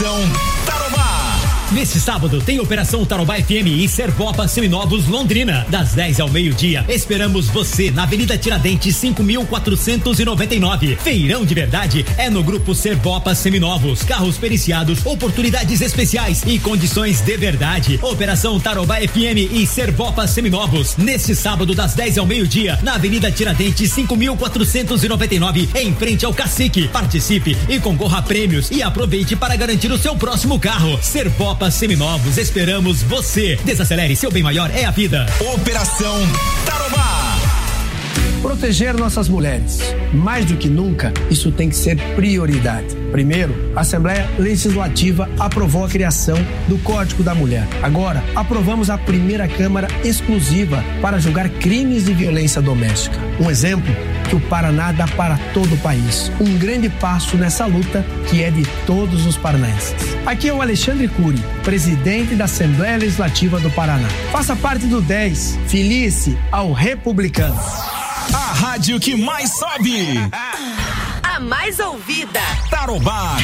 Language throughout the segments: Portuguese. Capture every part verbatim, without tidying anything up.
Operação Tarobá. Neste sábado tem Operação Tarobá F M e Servopa Seminovos Londrina, das dez ao meio-dia. Esperamos você na Avenida Tiradentes cinco mil quatrocentos e noventa e nove. Feirão de verdade é no grupo Servopa Seminovos. Carros periciados, oportunidades especiais e condições de verdade. Operação Tarobá F M e Servopa Seminovos. Neste sábado das dez ao meio-dia, na Avenida Tiradentes cinco mil quatrocentos e noventa e nove, em frente ao Cacique. Participe e concorra a prêmios e aproveite para garantir o seu próximo carro. Servopa Seminovos, esperamos você. Desacelere, seu bem maior é a vida. Operação Tarobá. Proteger nossas mulheres. Mais do que nunca, isso tem que ser prioridade. Primeiro, a Assembleia Legislativa aprovou a criação do Código da Mulher. Agora, aprovamos a primeira Câmara exclusiva para julgar crimes de violência doméstica. Um exemplo que o Paraná dá para todo o país. Um grande passo nessa luta que é de todos os paranaenses. Aqui é o Alexandre Cury, presidente da Assembleia Legislativa do Paraná. Faça parte do dez. Filie-se ao republicano. A rádio que mais sobe. A mais ouvida. Tarobá.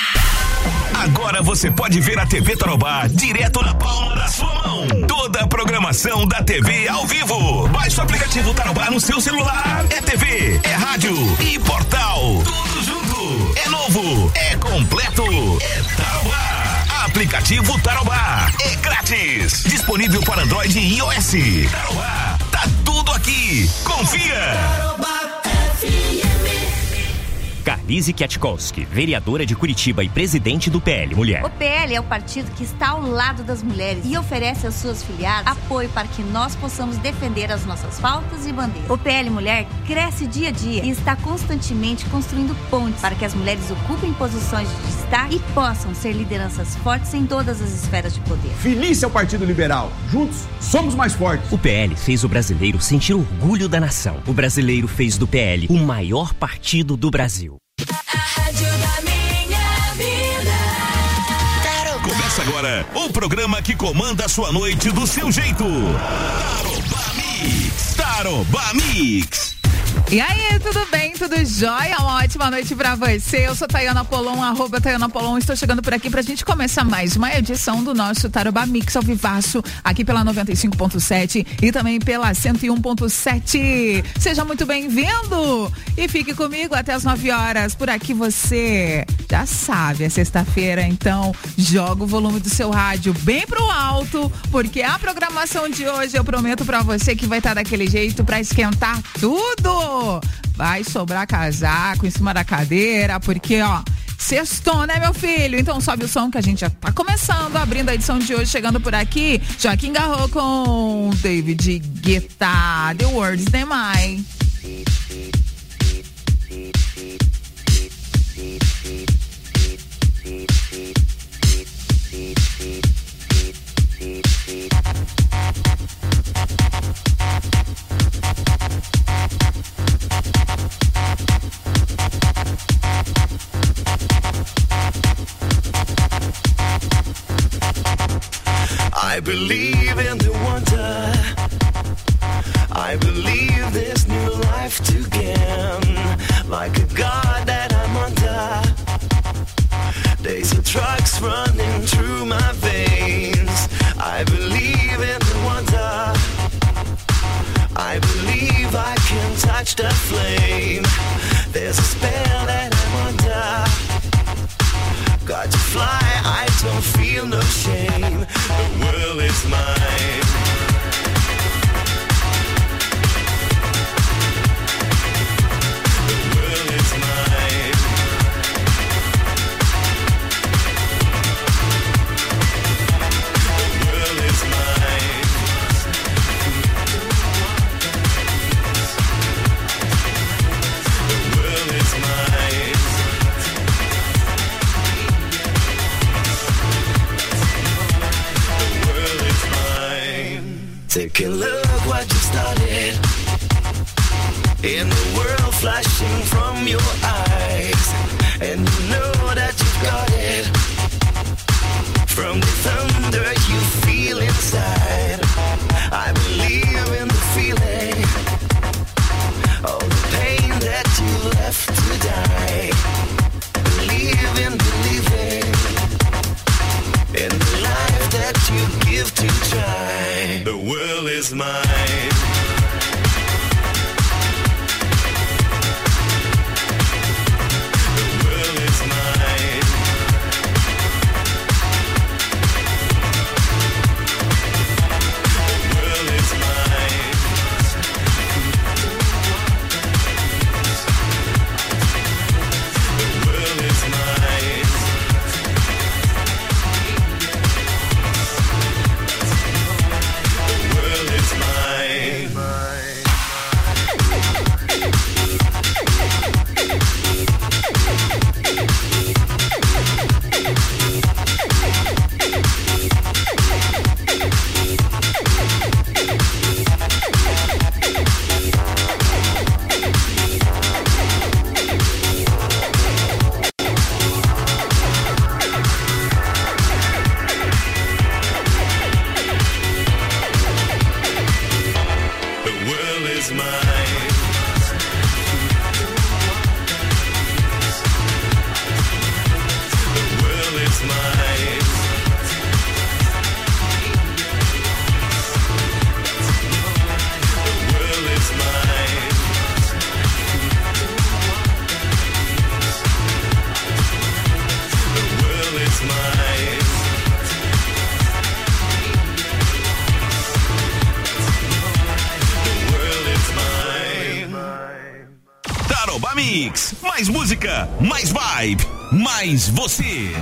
Agora você pode ver a T V Tarobá direto na palma da sua mão. Toda a programação da T V ao vivo. Baixe o aplicativo Tarobá no seu celular. É T V, é rádio e portal. Tudo junto. É novo, é completo. É Tarobá. Aplicativo Tarobá. É grátis. Disponível para Android e iOS. Tarobá. Tá tudo aqui. Confia. Tarobá F M. Carlise Kwiatkowski, vereadora de Curitiba e presidente do P L Mulher. O P L é o partido que está ao lado das mulheres e oferece às suas filiadas apoio para que nós possamos defender as nossas pautas e bandeiras. O P L Mulher cresce dia a dia e está constantemente construindo pontes para que as mulheres ocupem posições de destaque e possam ser lideranças fortes em todas as esferas de poder. Filie-se ao Partido Liberal. Juntos, somos mais fortes. O P L fez o brasileiro sentir orgulho da nação. O brasileiro fez do P L o maior partido do Brasil. Começa agora o programa que comanda a sua noite do seu jeito. Tarobá Mix. Tarobá Mix. E aí, tudo bem? Tudo jóia? Uma ótima noite pra você. Eu sou Tayana Polon, arroba Tayana Polon. Estou chegando por aqui pra gente começar mais uma edição do nosso Tarobá Mix ao vivaço, aqui pela noventa e cinco ponto sete e também pela cento e um ponto sete. Seja muito bem-vindo e fique comigo até as nove horas. Por aqui você já sabe, é sexta-feira, então joga o volume do seu rádio bem pro alto, porque a programação de hoje eu prometo pra você que vai estar daquele jeito pra esquentar tudo. Vai sobrar casaco em cima da cadeira, porque, ó, sextou, né, meu filho? Então sobe o som que a gente já tá começando, abrindo a edição de hoje, chegando por aqui, Joaquim Garro com David Guetta, The Words They Mine. I believe in the wonder. I believe this new life to gain. Like a god that I'm under. Days of drugs running through my veins. I believe in the wonder. I believe I can touch the flame. There's a spell that I'm under. Got to fly, I don't feel no shame. The world is mine. The world is mine. The world is mine. The world is mine. Take a look what you started. In the world flashing from your eyes. And you know that you've got it. From the thunder you feel inside. I believe in the feeling. All the pain that you left to die. Believe in believing. live to try. The world is mine. Mix, mais música, mais vibe, mais você.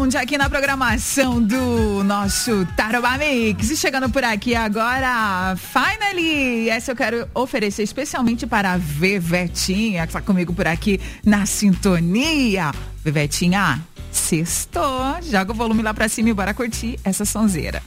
Sound aqui na programação do nosso Tarobá Mix. E chegando por aqui agora, Finally, essa eu quero oferecer especialmente para a Vevetinha, que está comigo por aqui na sintonia. Vevetinha, sextou, joga o volume lá pra cima e bora curtir essa sonzeira.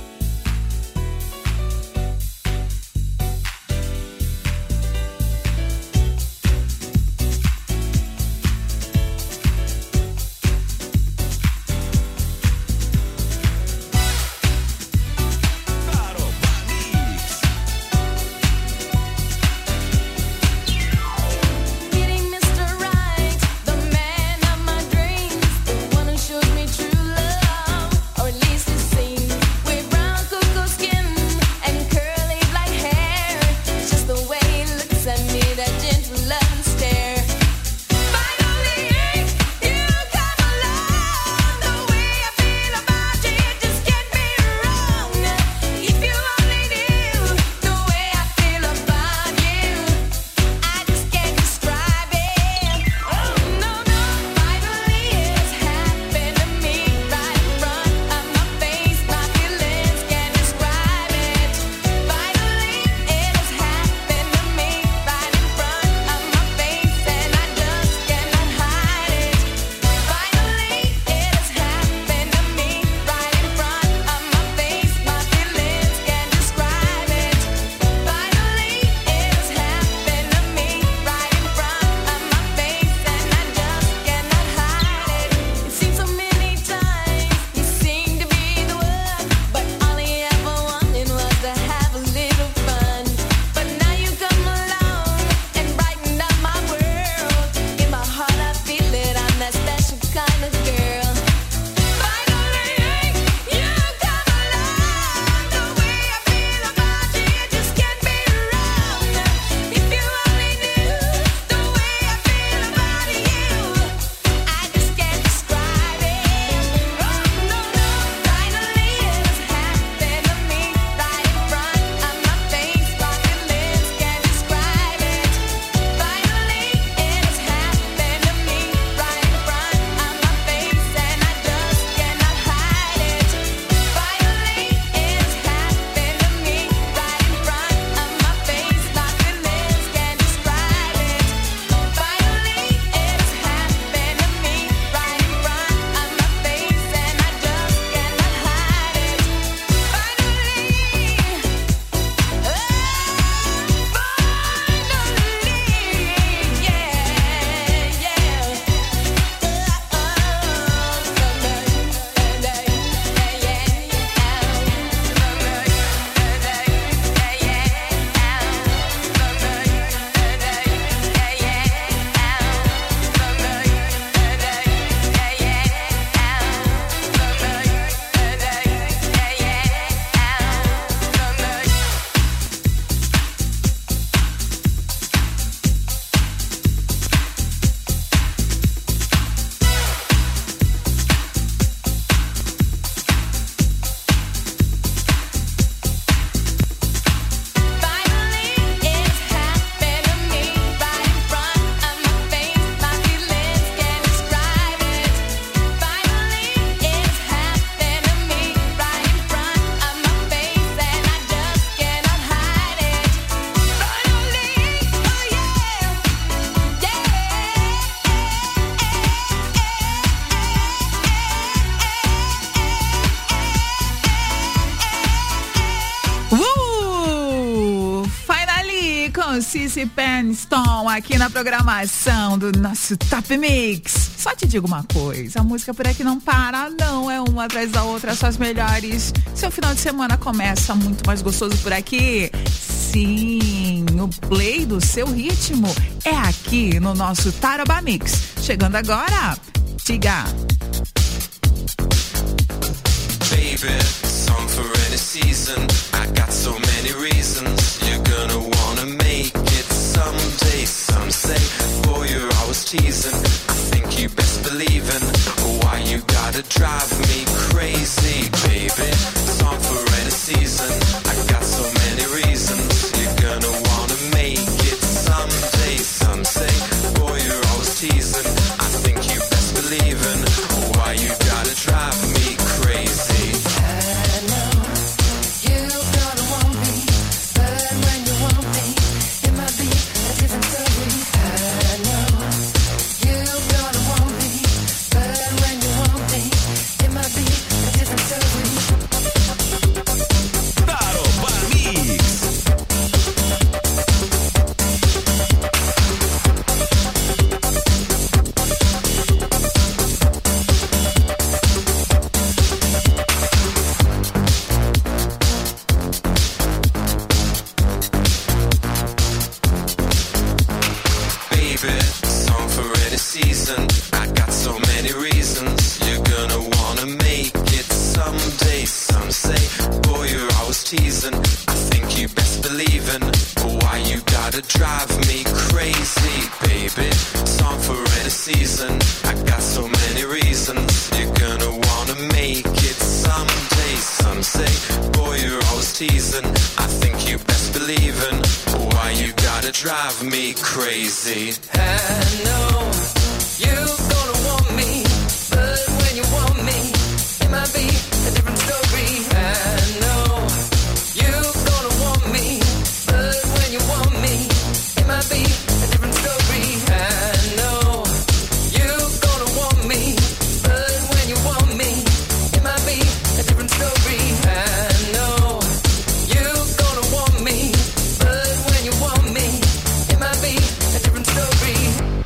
Cici Penston aqui na programação do nosso Top Mix. Só te digo uma coisa, a música por aqui não para, não, é uma atrás da outra, só as melhores. Seu final de semana começa muito mais gostoso por aqui. Sim, o play do seu ritmo é aqui no nosso Tarobá Mix. Chegando agora, Tiga. Baby, song for any season. I got so many reasons. You're gonna wanna make it someday. Some say, boy, you're always teasing. I think you best believe in why you gotta drive me crazy, baby. Song for any season. I got so many reasons. You're gonna wanna make it someday. Some say, boy, you're always teasing. I think you best believe in why you gotta drive believe it. Song for any season. I got so many reasons. You're gonna wanna make it someday. Some say, boy, you're always teasing. I think you best believe in. But why you gotta drive me crazy, baby? Song for any season. I got so many reasons. You're gonna wanna make it someday. Some say, boy, you're always teasing. I think you best believe in. But why you gotta drive me crazy? I know you're gonna want me, but when you want me, it might be a different story. I know you're gonna want me, but when you want me, it might be a different story. I know you're gonna want me, but when you want me, it might be a different story. I know you're gonna want me, but when you want me, it might be a different story.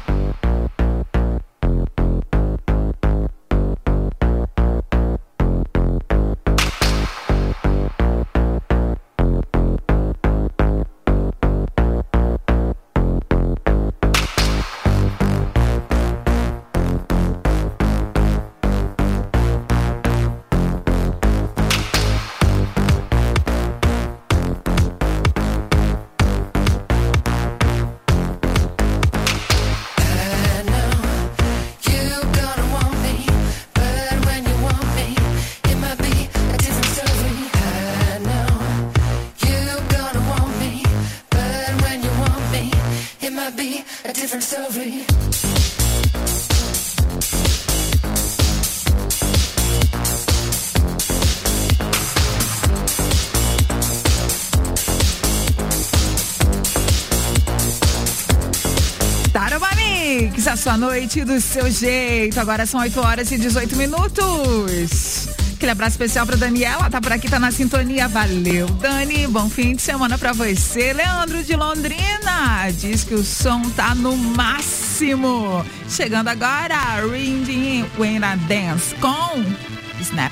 A sua noite do seu jeito. Agora são oito horas e dezoito minutos. Aquele abraço especial pra Daniela, tá por aqui, tá na sintonia. Valeu, Dani, bom fim de semana pra você. Leandro de Londrina diz que o som tá no máximo. Chegando agora, Ring When I Dance com Snap.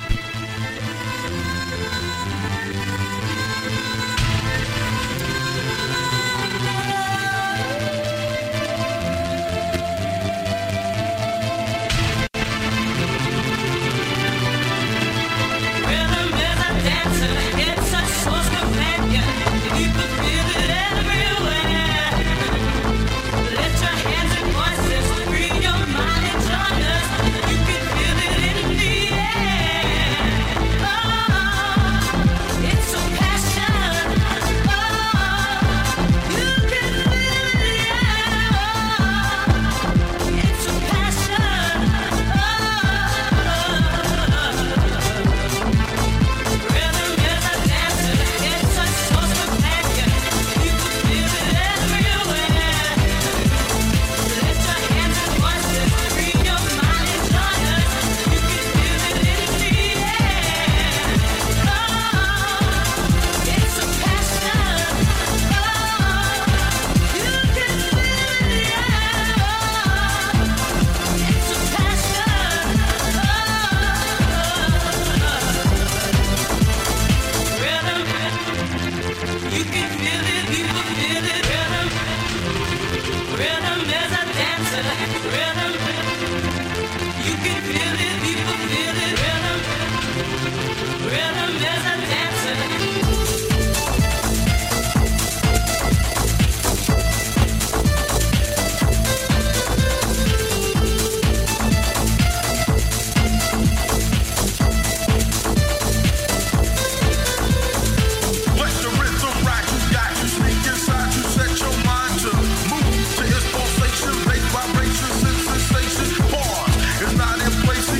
Places, it's not in places.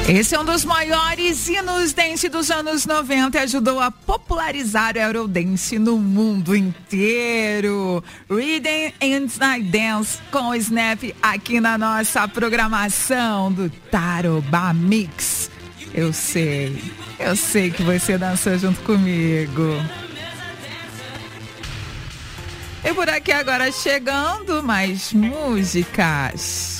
Esse é um dos maiores hinos dance dos anos noventa e ajudou a popularizar o Eurodance no mundo inteiro. Rhythm and Night Dance com o Snap aqui na nossa programação do Tarobá Mix. Eu sei, eu sei que você dançou junto comigo. E por aqui agora chegando mais músicas.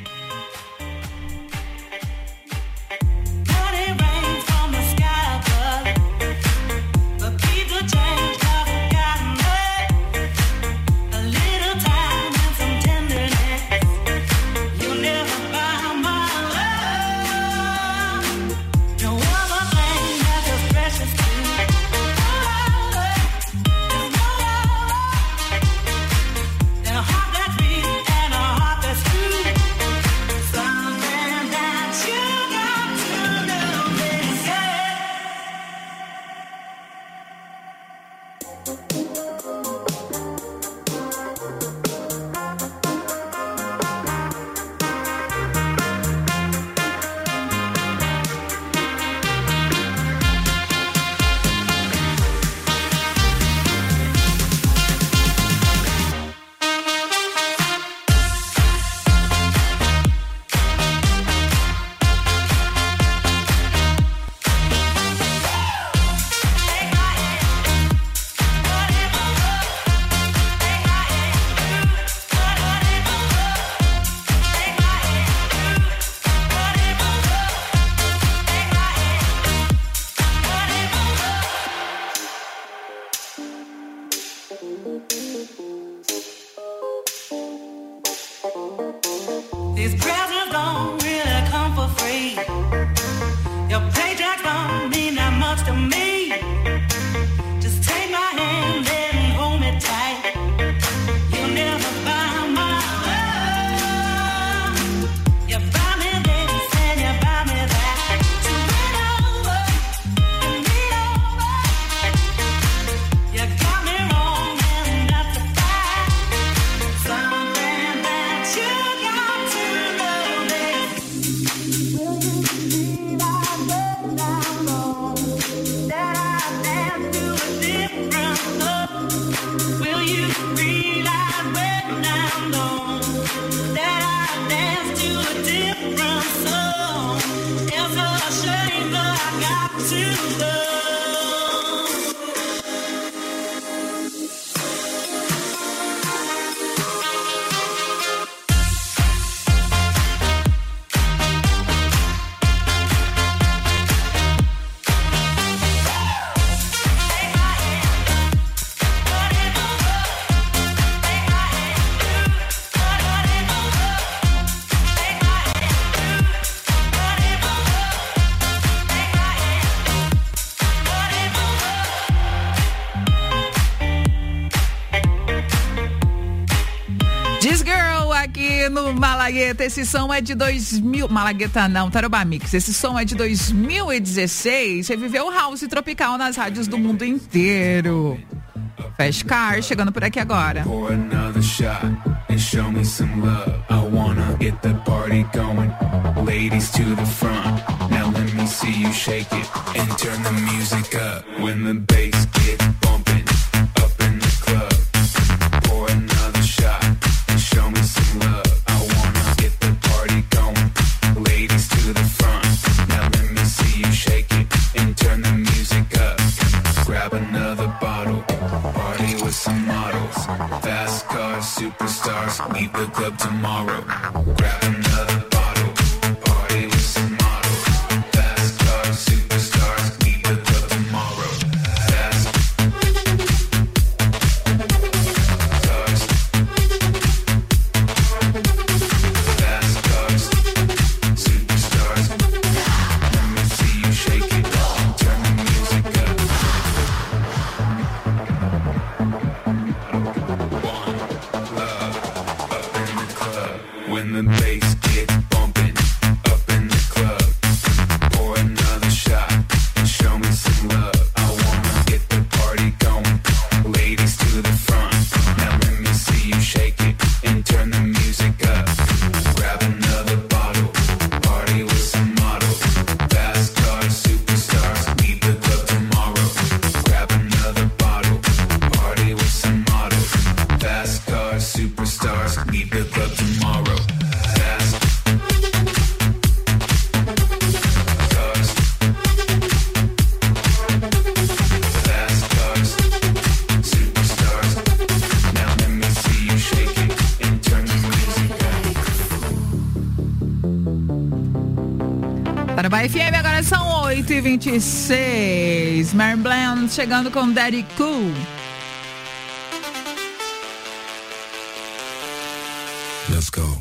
These presents don't really come for free. Your paycheck don't mean that much to me. Just take my hand and hold me tight. You'll never buy my love. You buy me this and you buy me that. So win over and lean over. You got me wrong and that's a fact. Something that you got to know this. Will you believe I went down low? That I dance to a different love. Will you realize when I'm gone that I dance to a different song? It's a shame that I got to love. This Girl aqui no Malagueta. Esse som é de dois mil. Malagueta não, Tarobá Mix. Esse som é de dois mil e dezesseis. Reviveu o house tropical nas rádios do mundo inteiro. Fast Car chegando por aqui agora. Pour another shot and show me some love. I wanna get the party going. Ladies to the front. Now let me see you shake it and turn the music up. When the bass gets bumping up in the club. Pour another shot and show me some love. I wanna get the party going. Ladies to the front. Now let me see you shake it and turn the music up. Grab another bottle. Party with some models. Fast cars, superstars. Leave the club tomorrow. Grab another bottle. Party with some models. Fast cars, superstars. Leave the club tomorrow. Fast cars. Fast cars, superstars. Let me see you shake it. Turn the music up. When the bass gets bumping up in the club, pour another shot and show me some love. I wanna get the party going. Ladies to the front. Now let me see you shake it and turn the music up. Grab another bottle. Party with some models. superstars leave the club tomorrow. Fast cars, fast cars, superstars. Now let me see you shake it and turn the music up. Tarobá F M, agora são oito e vinte e seis. Mary Bland chegando com Daddy Cool. Let's go.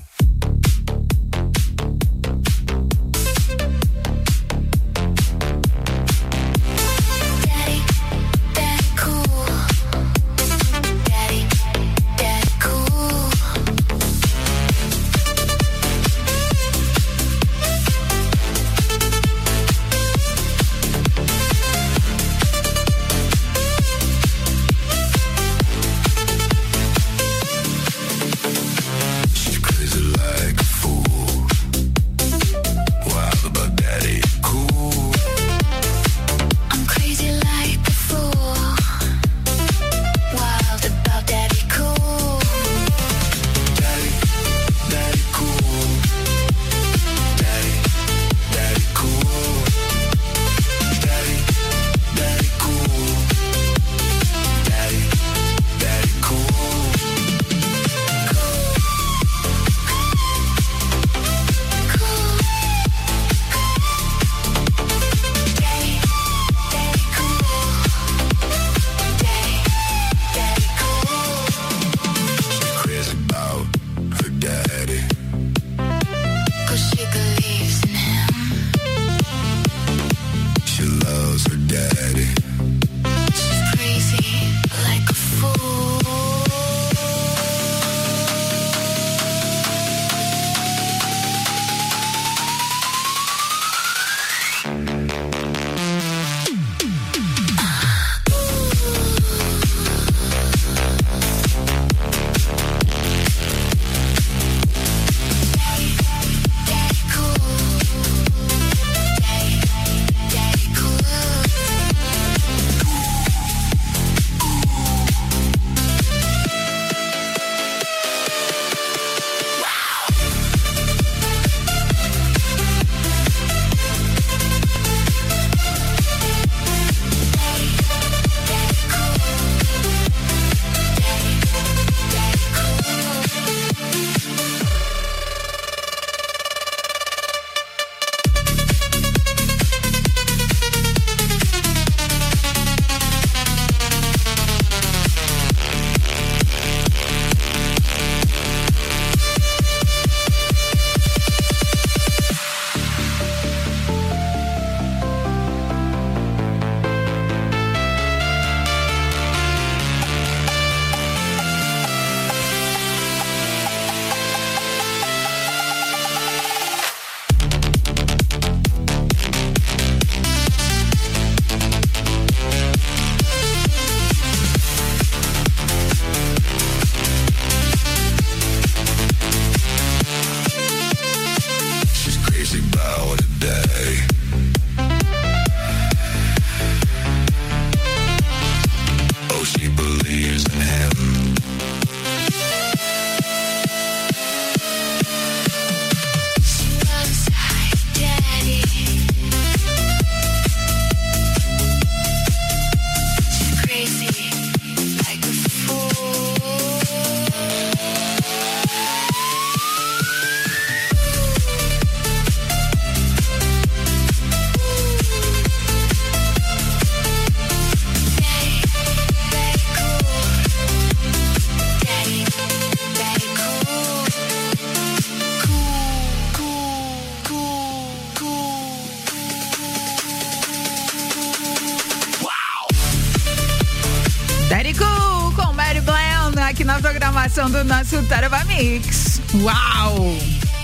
aqui na programação do nosso Tarobá Mix. Uau!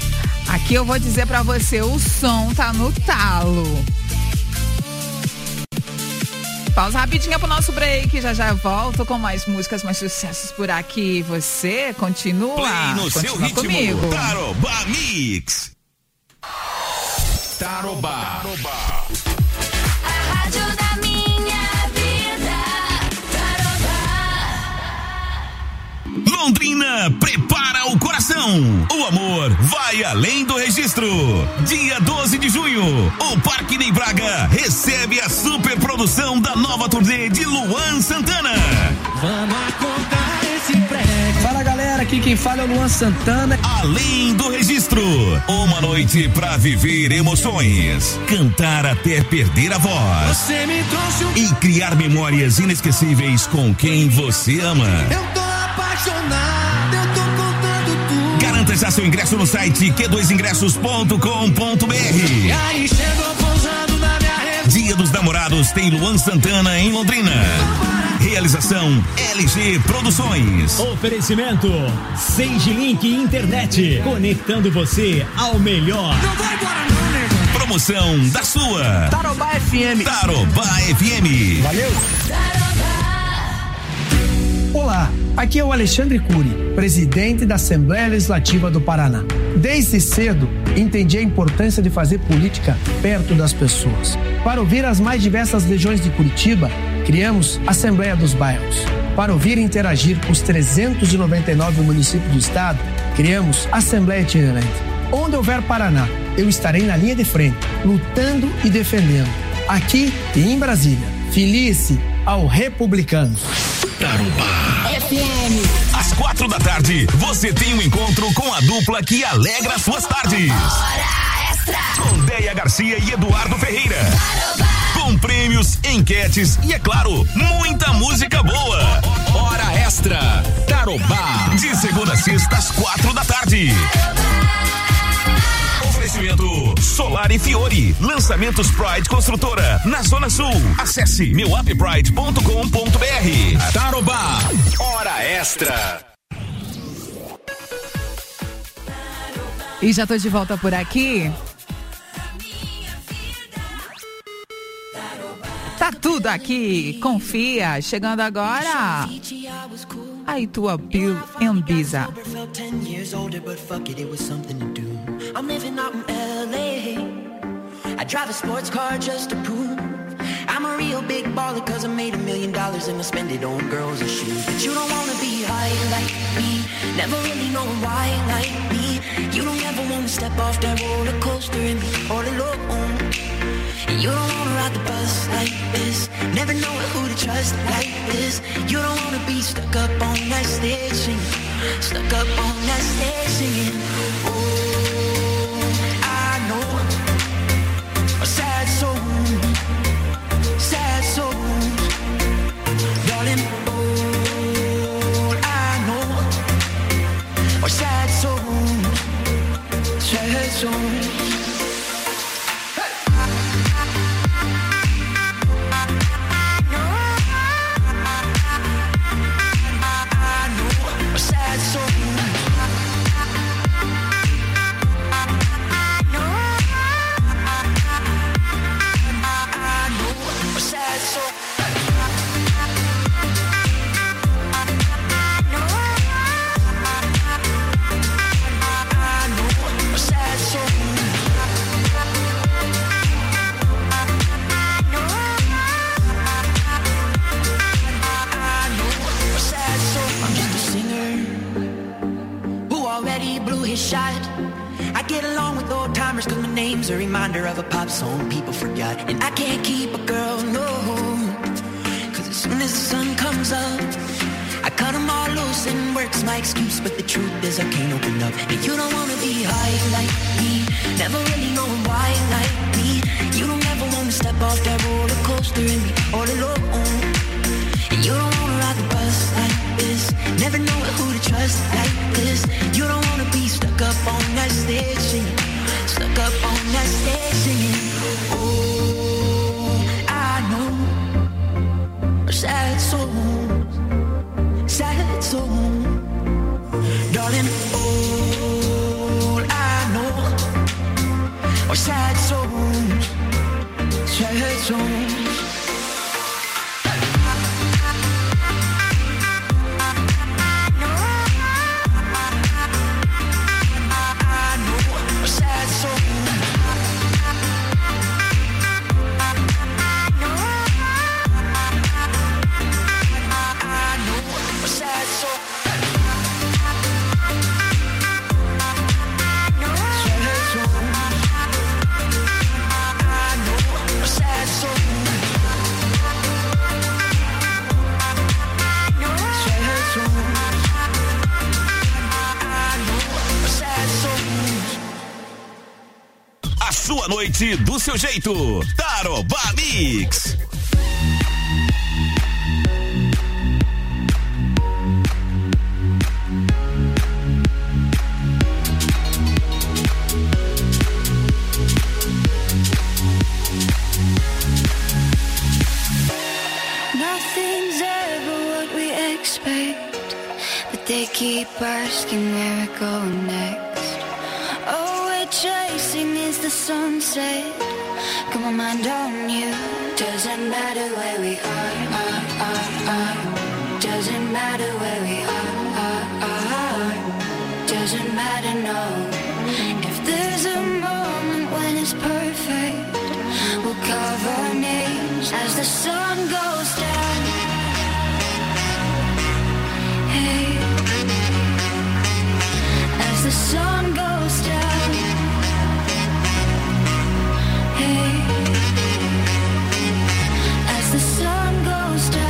Aqui eu vou dizer pra você, o som tá no talo. Pausa rapidinha pro nosso break, já já volto com mais músicas, mais sucessos por aqui. Você continua, Play no continua seu ritmo. comigo. Tarobá Mix. Tarobá. Tarobá. A rádio da minha vida. Tarobá. Londrina prepara o coração. O amor vai além do registro. Dia doze de junho, o Parque Ney Braga recebe a super produção da nova turnê de Luan Santana. Vamos acordar esse prédio. Fala galera, aqui quem fala é o Luan Santana. Além do registro, uma noite pra viver emoções, cantar até perder a voz. Você me trouxe um... E criar memórias inesquecíveis com quem você ama. Eu tô apaixonado, eu tô contando tudo. Garanta já seu ingresso no site q dois ingressos ponto com ponto b r. E aí chegou pousando na minha rede. Dia dos Namorados tem Luan Santana em Londrina. Realização L G Produções. Oferecimento Sage Link Internet, conectando você ao melhor. Não vai embora não, nego. Promoção da sua Tarobá F M. Tarobá F M. Valeu. Olá, aqui é o Alexandre Cury, presidente da Assembleia Legislativa do Paraná. Desde cedo, entendi a importância de fazer política perto das pessoas. Para ouvir as mais diversas regiões de Curitiba, criamos a Assembleia dos Bairros. Para ouvir e interagir com os trezentos e noventa e nove municípios do estado, criamos a Assembleia Itinerante. Onde houver Paraná, eu estarei na linha de frente, lutando e defendendo. Aqui e em Brasília. Filie-se ao republicano. Tarobá F M. Às quatro da tarde, você tem um encontro com a dupla que alegra suas tardes. Hora extra. Com Déia Garcia e Eduardo Ferreira. Tarobá. Com prêmios, enquetes e, é claro, muita música boa. Hora extra. Tarobá. De segunda a sexta, às quatro da tarde. Oferecimento Solar e Fiore. Lançamentos Pride Construtora na Zona Sul. Acesse meu app pride ponto com ponto b r. Tarobá. Hora extra. E já tô de volta por aqui. Tá tudo aqui, confia. Chegando agora, a Itua Bill and Biza. I'm living out in L A. I drive a sports car just to prove I'm a real big baller, cause I made a million dollars and I spend it on girls and shoes. But you don't wanna be high like me, never really knowing why like me. You don't ever wanna step off that roller coaster and be all alone. And you don't wanna ride the bus like this, never know who to trust like this. You don't wanna be stuck up on that stage singing, stuck up on that stage singing. Oh, a sad soul, sad soul, darling, all I know are sad souls, sad souls. A reminder of a pop song people forgot. And I can't keep a girl, no, cause as soon as the sun comes up I cut them all loose and work's my excuse. But the truth is I can't open up. And you don't wanna be high like me, never really knowing why like me. You don't ever wanna step off that roller coaster and be all alone. And you don't wanna ride the bus like this, never know who to trust like this. You don't wanna be stuck up on that stage singing, stuck up on that stage singing. Oh, I know sad souls, sad souls, darling. All I know are sad souls, sad souls. sua noite do seu jeito. Tarobá Mix. Nothing's ever what we expect, but they keep asking where we're going next. All we're chasing is the sunset. Got my mind on you. Doesn't matter where we are, are, are, are. Doesn't matter where we are, are, are. Doesn't matter, no. If there's a moment when it's perfect, we'll carve our names as the sun goes down. Hey, as the sun goes down. Hey, as the sun goes down.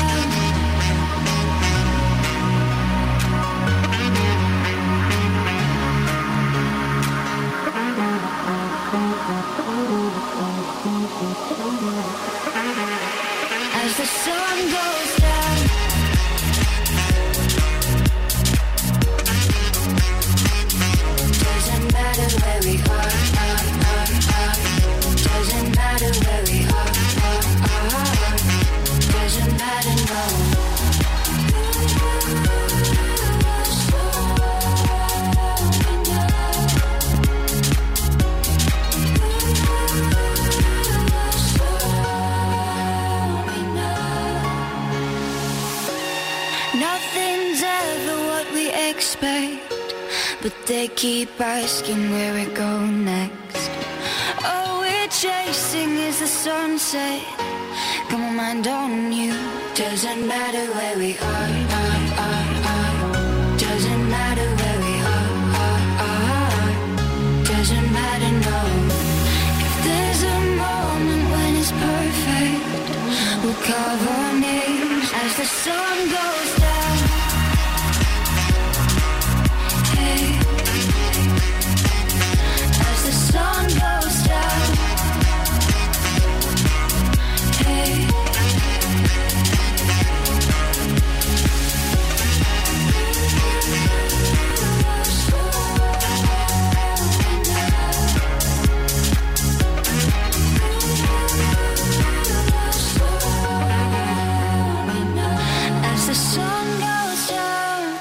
As the sun goes down. Doesn't matter where we are, are, are, are. Doesn't matter where we are, are, are. Doesn't matter, no. Nothing's ever what we expect, but they keep asking where we're going next. All we're chasing is the sunset. Got my mind on you. Doesn't matter where we are, are, are, are. Doesn't matter where we are, are, are. Doesn't matter, no. If there's a moment when it's perfect, we'll carve our names as the sun goes down. Hey, as the sun goes down. Hey, as the sun goes down.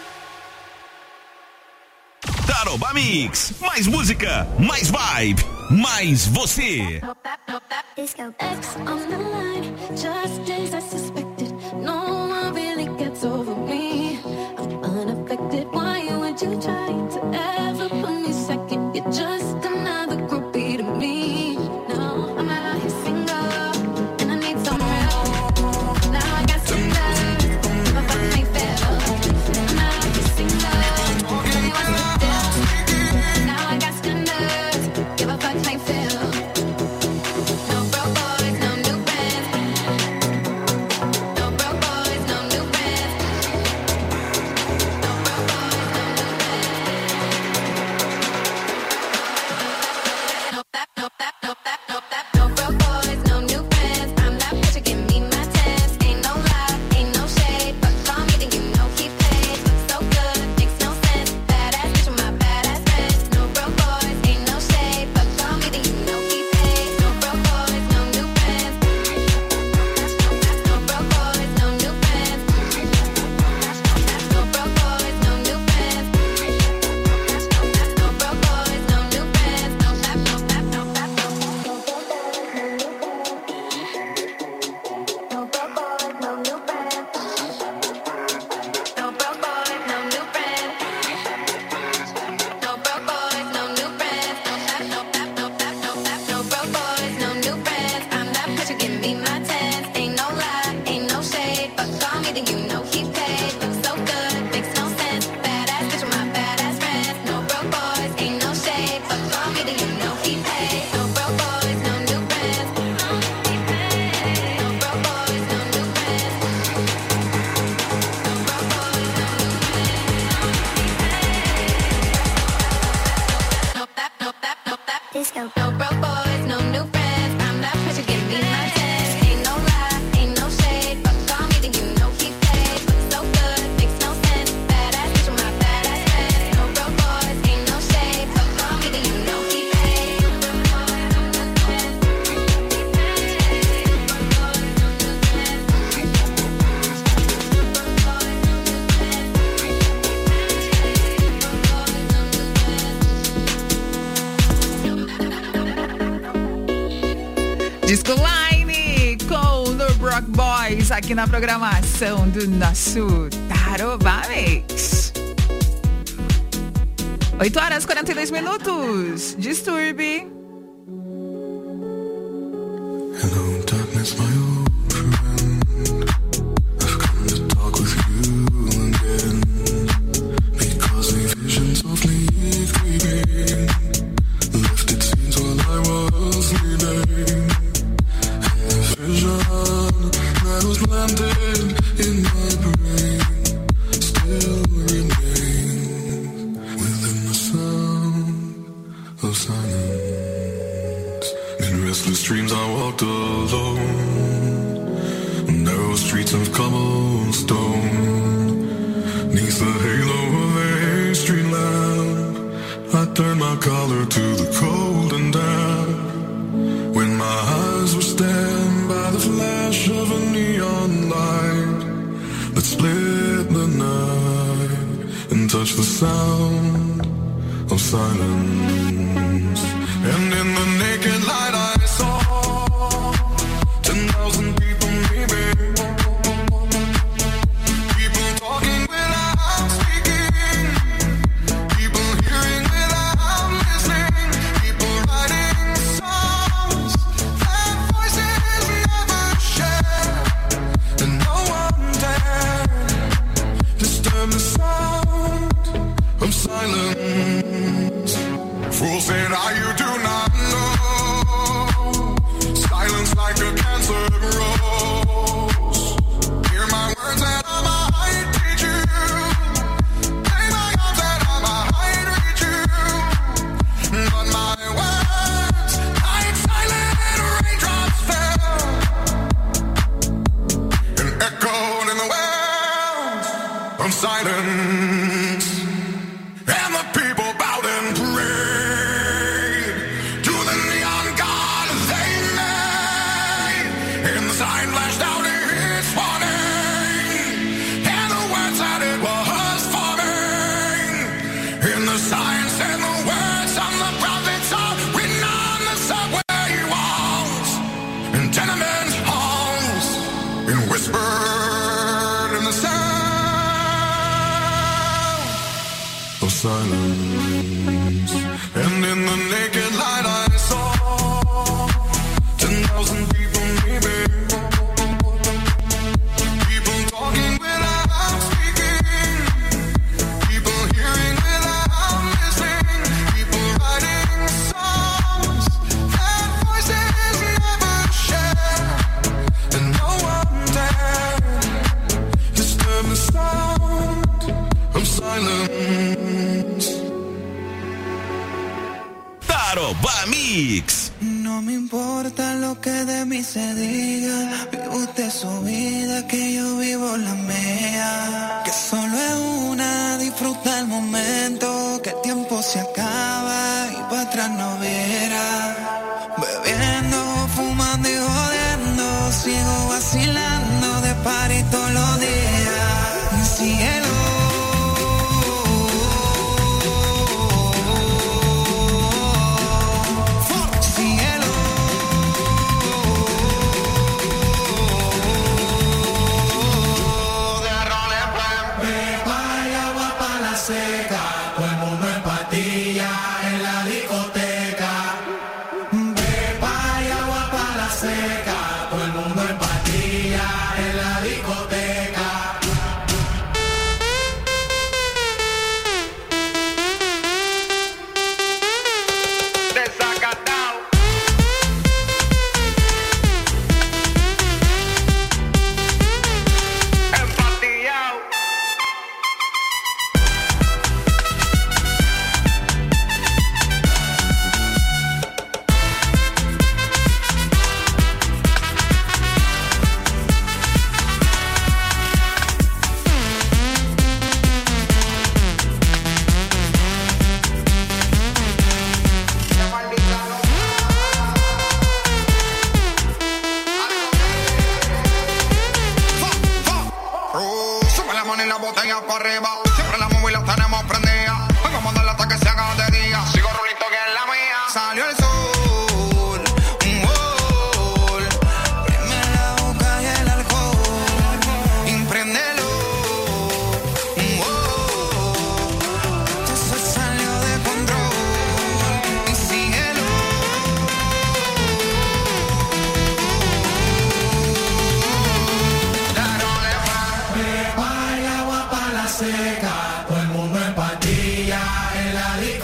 Tarobá Mix. Mais música, mais vibe, mais você. X on the line, just as I suspected. No one really gets over me. I'm unaffected. Why would you try to ever put me second? You're just another groupie to me. No, I'm out here single, and I need some help. Now I got some nerves, my fucking ain't fair. I'm out here single, tell me what's the deal. Now I got some nerves, give a fuck ain't fair. No broke boys, no new friends. No broke boys, no new friends. No broke boys, no new friends. No that, no that, no that, no that. No broke boys, no new friends. I'm that bitch, you give me my tens. Ain't no lie, ain't no shade, but call me then you know he paid. So good, makes no sense. Badass bitch with my badass friends. No broke boys, ain't no shade, but call me then you know he paid. No broke boys, no new friends. No broke boys, no new friends. No broke boys, no new friends. No broke boys, no new friends. No that, no that, no that, no. No broke boys, no new friends. No broke boys, no new friends. No broke boys, no new friends. No that, no that, no that, no that. No broke boys, no new friends. I'm that bitch, you give me my tens. Ain't no lie, ain't no shade, but call me then you know he paid. Looks so good, makes no sense. Badass bitch with my badass friends. No broke boys, ain't no shade, but call me then you know he paid. No broke boys, no new friends. No broke boys, no new friends. No broke boys, no new friends. No that, no that, no that. Disco. No broke boys. Disco Line com o Brock Boys aqui na programação do nosso Tarobá Mix. oito horas e quarenta e dois minutos. Disturbe. Hello, darkness, my old friend. I've come to talk with you again. Because a vision softly creeping left its scenes while I was sleeping. And the vision that was planted in my brain still remains within the sound of silence. In restless dreams I walked alone, narrow streets of cobblestone, neath the halo of a street lamp. I turned my collar to the cold and damp, when my eyes were stabbed by the flash of a neon light that split the night and touched the sound of silence. And in the naked light I saw ten thousand people maybe, people talking without speaking, people hearing without listening, people writing songs that voices never share, and no one dared disturb the sound of silence. Fool said, "Are you do not know? Silence like a cancer grows. Hear my words and I might teach you. Lay my arms and I might reach you. But my words, like silent raindrops fell and echoed in the wells of silence. And the people bowed and prayed to the neon god they made. And the sign flashed out its warning, and the words that it was forming. And the sign said the words of the prophets are written on the subway walls and tenement halls, and whispered in the sound of silence. And in the naked light I saw ten thousand people maybe, people talking without speaking, people hearing without listening, people writing songs that voices never share, and no one dared disturb the sound of silence. Tarobá Mix. No me importa lo que de mí se diga, vive usted su vida, que yo vivo la mía. Que solo es una, disfruta el momento, que el tiempo se acaba y para atrás no verá. Bebiendo, fumando y jodiendo, sigo vacilando de party todos los días. Cielo.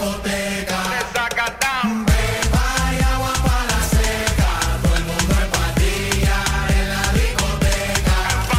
discoteca. Beba y agua para la seca. Todo el mundo en patilla en la discoteca.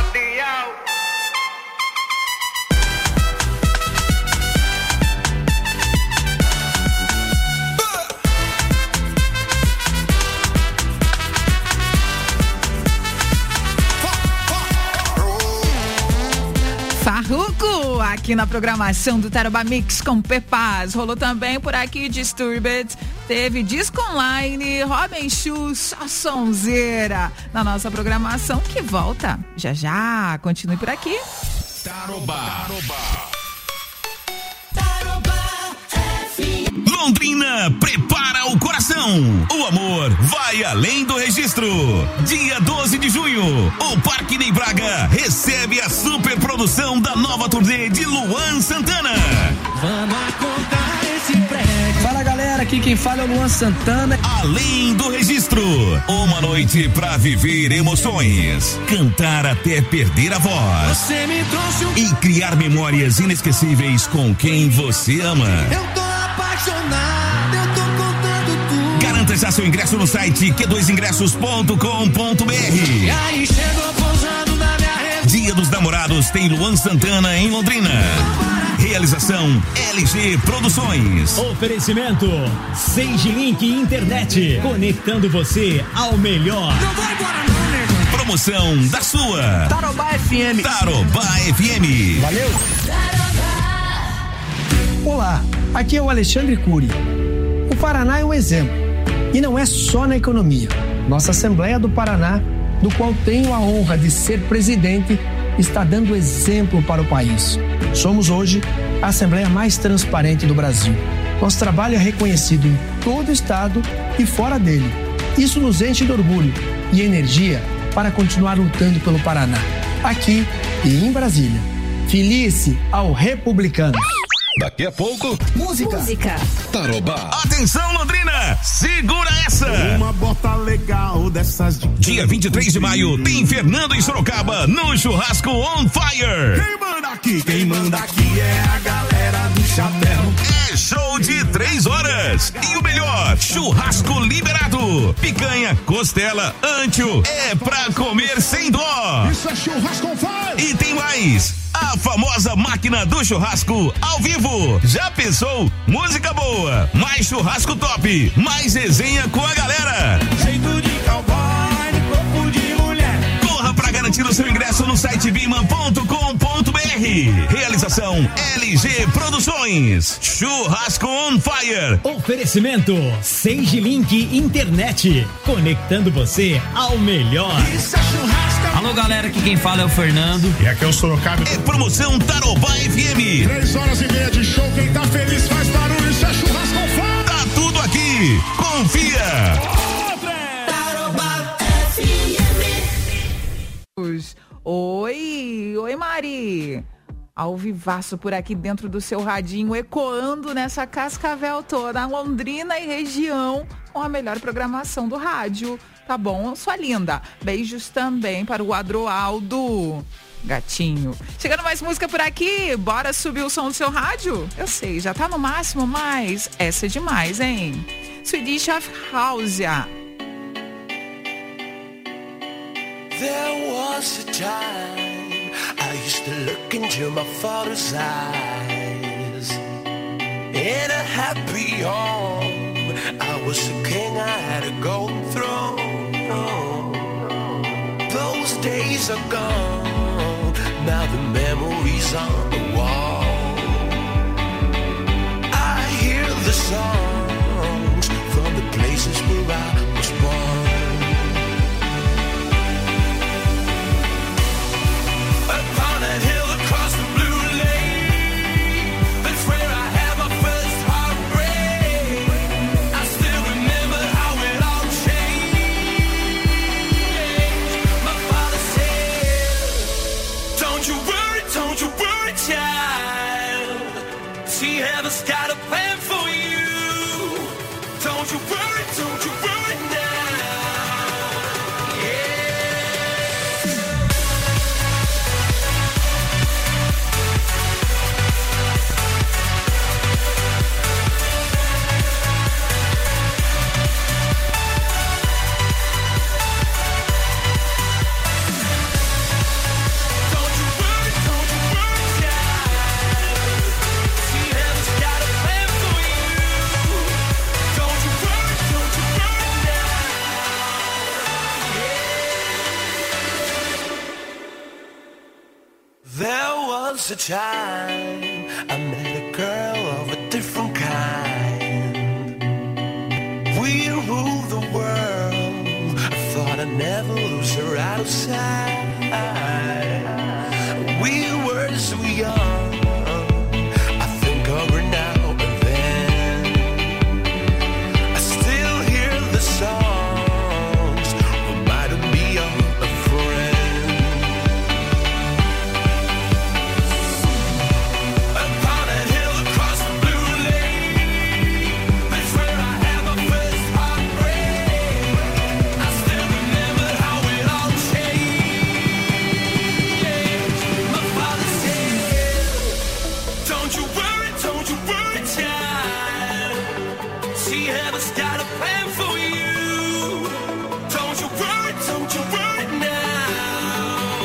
Farruko, aqui na programação do Tarobá Mix com Pepaz. Rolou também por aqui Disturbed, teve Disco Online, Robin Schulz, só sonzeira na nossa programação que volta já já. Continue por aqui. Tarobá. Londrina prepara o coração. O amor vai além do registro. Dia doze de junho, o Parque Ney Braga recebe a super produção da nova turnê de Luan Santana. Vamos contar esse prédio. Fala galera, aqui quem fala é o Luan Santana. Além do registro, uma noite pra viver emoções, cantar até perder a voz. Você me trouxe um... E criar memórias inesquecíveis com quem você ama. Eu tô apaixonado, eu tô contando tudo. Garanta já seu ingresso no site q dois ingressos ponto com ponto b r. E aí chegou pousando na minha rede. Dia dos Namorados tem Luan Santana em Londrina. Realização L G Produções. Oferecimento Sage Link Internet, conectando você ao melhor. Não vai embora não, nego. Promoção da sua Tarobá F M. Tarobá F M. Valeu. Olá, aqui é o Alexandre Cury. O Paraná é um exemplo, e não é só na economia. Nossa Assembleia do Paraná, do qual tenho a honra de ser presidente, está dando exemplo para o país. Somos hoje a Assembleia mais transparente do Brasil. Nosso trabalho é reconhecido em todo o estado e fora dele. Isso nos enche de orgulho e energia para continuar lutando pelo Paraná, aqui e em Brasília. Filie-se ao Republicanos. Daqui a pouco, Música. Música. Tarobá. Atenção, Londrina, segura essa. Uma bota legal dessas de... Dia vinte e três de maio, tem Fernando em Sorocaba, no Churrasco On Fire. Quem manda aqui, quem manda aqui é a galera do chapéu. É show de três horas. E o melhor, churrasco liberado. Picanha, costela, antio, é pra comer sem dó. Isso é churrasco on fire. E tem mais. A famosa máquina do churrasco ao vivo. Já pensou? Música boa, mais churrasco top, mais resenha com a galera. Jeito de cowboy, corpo de mulher. Corra pra garantir o seu ingresso no site biman ponto com ponto b r. Realização L G Produções. Churrasco on Fire. Oferecimento Sage Link Internet, conectando você ao melhor. Isso é churrasco. Alô galera, aqui quem fala é o Fernando. E aqui é o Sorocaba. É promoção Tarobá F M. Três horas e meia de show, quem tá feliz faz barulho, isso é churrasco on fire. Tá tudo aqui, confia. Tarobá F M. Oi, oi Mari. Ao vivaço por aqui dentro do seu radinho, ecoando nessa Cascavel toda, Londrina e região, com a melhor programação do rádio. Tá bom, sua linda. Beijos também para o Adroaldo. Gatinho. Chegando mais música por aqui, bora subir o som do seu rádio? Eu sei, já tá no máximo, mas essa é demais, hein? Swedish House. There was a time I used to look into my father's eyes. In a happy home, I was a king, I had a golden throne. Those days are gone, now the memories on the wall. I hear the songs from the places where I was born. Upon that hill across the blue lake, that's where I had my first heartbreak. I still remember how it all changed. My father said, don't you worry, don't you worry, child. She has got a plan for you. once a time I met a girl of a different kind. We rule the world. I thought I'd never lose her out of sight. We were so young. I think of her now and then. I still hear the songs reminding me of a friend. Upon a hill across the blue lake, that's where I had my first heartbreak. I still remember how it all changed. My father said, don't you worry, don't you worry, child. She has got a plan for you. Don't you worry, don't you worry now.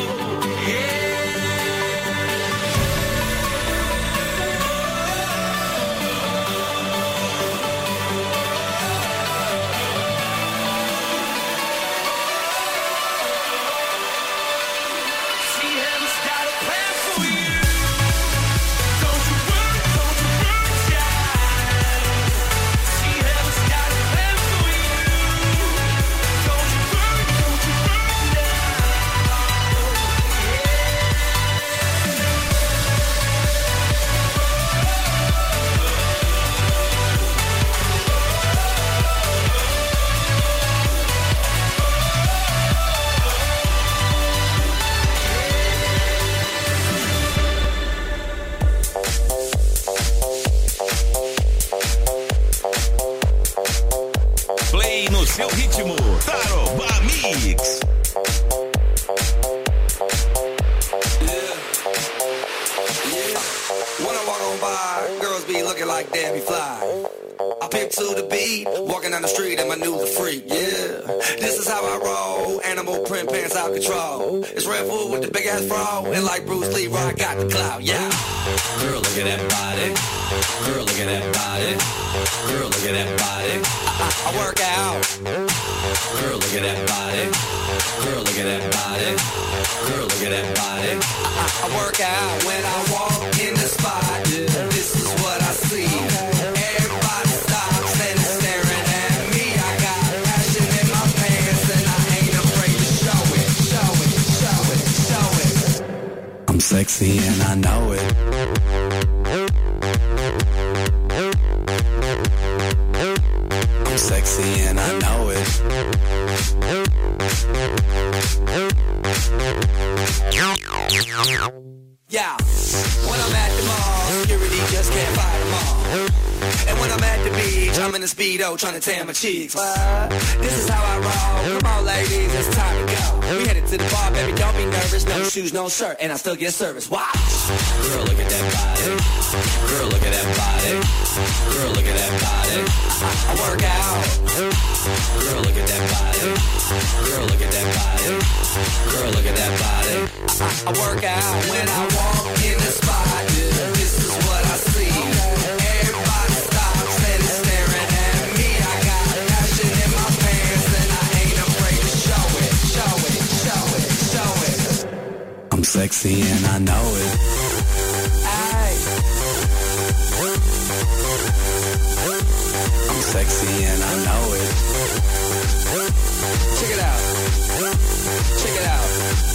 She has got a plan for you. Don't you worry, don't you worry, child. She has got a plan for you. Don't you worry, don't you worry now. Play no seu ritmo. Tarobá Mix. When I walk on by, girls be looking like Debbie Fly. I pick to the beat, walking down the street and my new the freak, yeah. This is how I roll, animal print pants out control. It's Red Bull with the big ass bra, and like Bruce Lee, I got the clout, yeah. Girl, look at that body. Girl, look at that body. Girl, look at that body. I, I, I work out. Girl, look at that body. Girl, look at that body. Girl, look at that body. I, I, I work out when I walk in the spot. This is what I see. Everybody stops and is staring at me. I got passion in my pants and I ain't afraid to show it, show it, show it, show it. I'm sexy and I know it. I'm sexy and I know it. Yeah, when I'm at the mall, security just can't fight them all. And when I'm at the beach, I'm in a Speedo trying to tan my cheeks. But this is how I roll. Come on, ladies, it's time to go. We headed to the bar, baby, don't be nervous. No shoes, no shirt, and I still get service. Watch. Girl, look at that body. Girl, look at that body. Girl, look at that body. I, I work out. Girl, look at that body. Girl, look at that body. Girl, look at that body. I, I work out when I walk in the spot. This is what I see. Everybody stops and is staring at me. I got passion in my pants and I ain't afraid to show it, show it, show it, show it. I'm sexy and I know it. Aye. I'm sexy and I know it. Check it out. Check it out.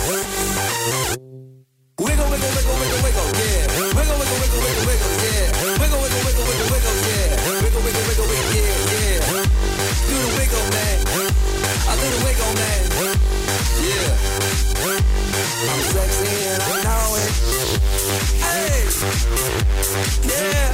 Wiggle, wiggle, wiggle, wiggle, wiggle, yeah. Wiggle, wiggle, wiggle, wiggle, wiggle, yeah. Wiggle, wiggle, wiggle, wiggle, wiggle, yeah. Wiggle, wiggle, wiggle, wiggle, yeah, yeah. Do the wiggle, man. I do the wiggle, man. Yeah. I'm sexy and I know it. Hey. Yeah.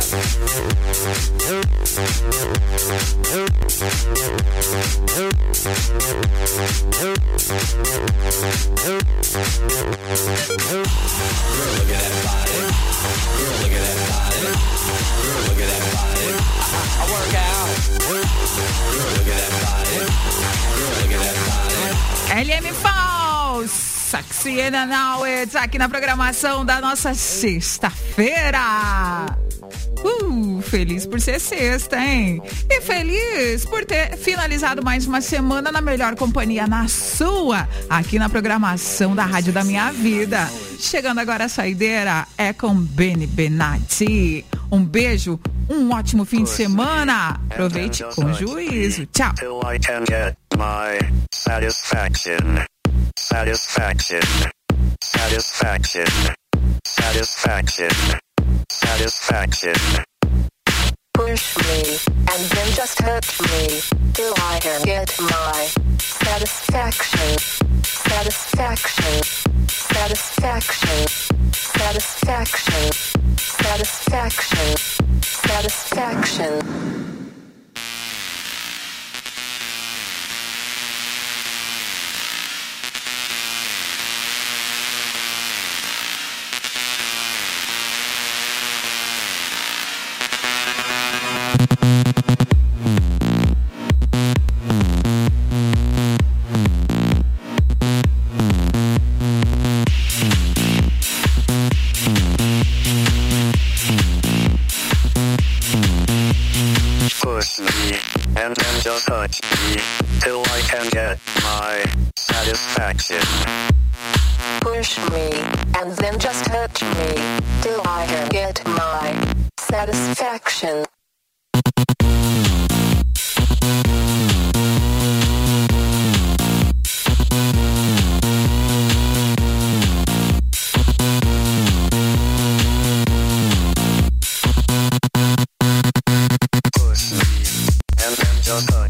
Girl, look at that body. Girl, look at that body. Girl, look at that body. I, I work out. Girl, look at that body. Girl, look at that body. L M Falls, Sexy and I Know It, aqui na programação da nossa sexta-feira. Uh, feliz por ser sexta, hein? E feliz por ter finalizado mais uma semana na melhor companhia, na sua, aqui na programação da Rádio da Minha Vida. Chegando agora a saideira é com Benny Benatti. Um beijo, um ótimo fim de semana. Aproveite com juízo. Tchau. Satisfaction, satisfaction, satisfaction, satisfaction, satisfaction. Push me and then just hurt me till I can get my satisfaction, satisfaction, satisfaction, satisfaction, satisfaction, satisfaction. Push me and then just touch me till I can get my satisfaction. Push me and then just hurt me till I can get my satisfaction. Push me and then just touch